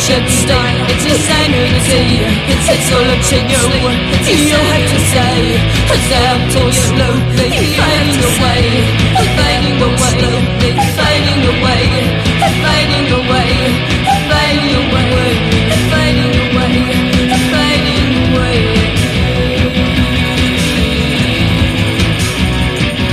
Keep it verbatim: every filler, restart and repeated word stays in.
should stay. It's insanity, it's all up to you. You have to say, as I'm too slowly fading